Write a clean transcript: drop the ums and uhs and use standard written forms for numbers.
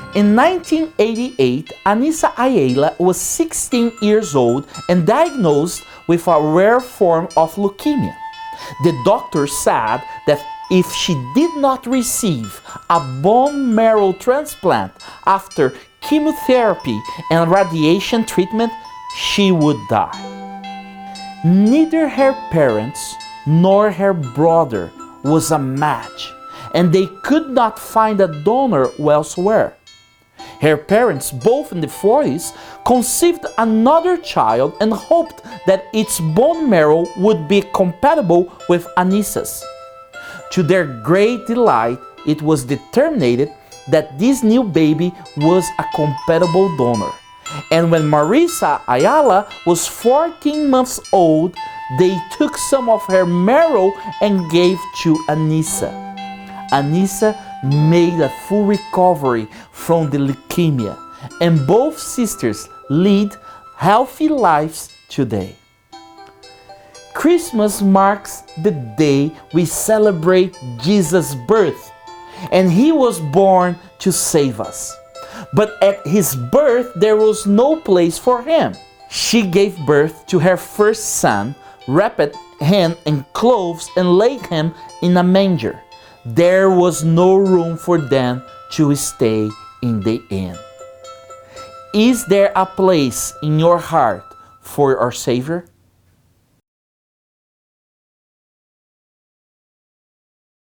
In 1988, Anissa Ayala was 16 years old and diagnosed with a rare form of leukemia. The doctor said that if she did not receive a bone marrow transplant after chemotherapy and radiation treatment, she would die. Neither her parents nor her brother was a match, and they could not find a donor elsewhere. Her parents, both in the 40s, conceived another child and hoped that its bone marrow would be compatible with Anissa's. To their great delight, it was determined that this new baby was a compatible donor. And when Marisa Ayala was 14 months old, they took some of her marrow and gave to Anissa. Anissa made a full recovery from the leukemia, and both sisters lead healthy lives today. Christmas marks the day we celebrate Jesus' birth, and he was born to save us. But at his birth, there was no place for him. She gave birth to her first son, wrapped him in clothes, and laid him in a manger. There was no room for them to stay in the inn. Is there a place in your heart for our Savior?